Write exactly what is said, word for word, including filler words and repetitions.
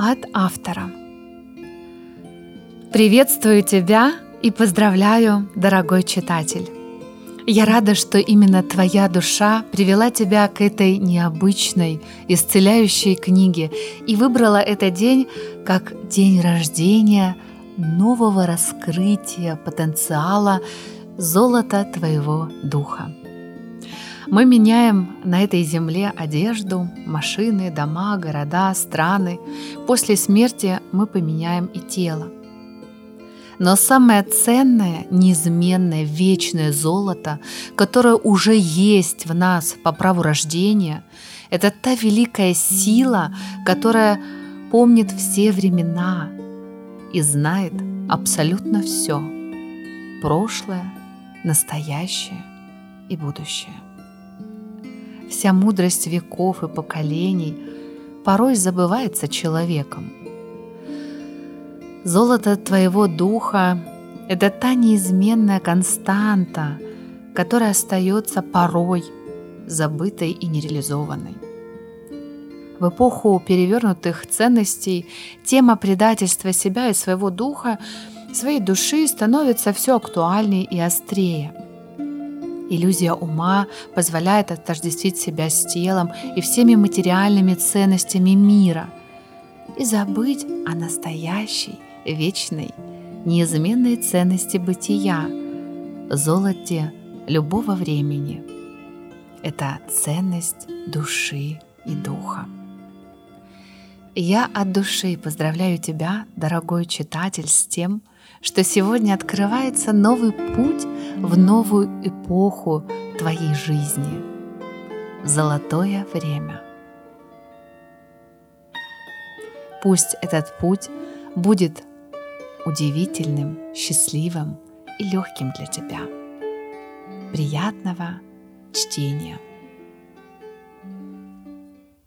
от автора. Приветствую тебя и поздравляю, дорогой читатель. Я рада, что именно твоя душа привела тебя к этой необычной, исцеляющей книге и выбрала этот день как день рождения нового раскрытия потенциала золота твоего духа. Мы меняем на этой земле одежду, машины, дома, города, страны. После смерти мы поменяем и тело. Но самое ценное, неизменное, вечное золото, которое уже есть в нас по праву рождения, это та великая сила, которая помнит все времена и знает абсолютно все – прошлое, настоящее и будущее. Вся мудрость веков и поколений порой забывается человеком. Золото твоего духа – это та неизменная константа, которая остается порой забытой и нереализованной. В эпоху перевернутых ценностей тема предательства себя и своего духа, своей души становится все актуальнее и острее. Иллюзия ума позволяет отождествить себя с телом и всеми материальными ценностями мира и забыть о настоящей, вечной, неизменной ценности бытия, золоте любого времени. Это ценность души и духа. Я от души поздравляю тебя, дорогой читатель, с тем, что сегодня открывается новый путь в новую эпоху твоей жизни. Золотое время. Пусть этот путь будет удивительным, счастливым и легким для тебя. Приятного чтения!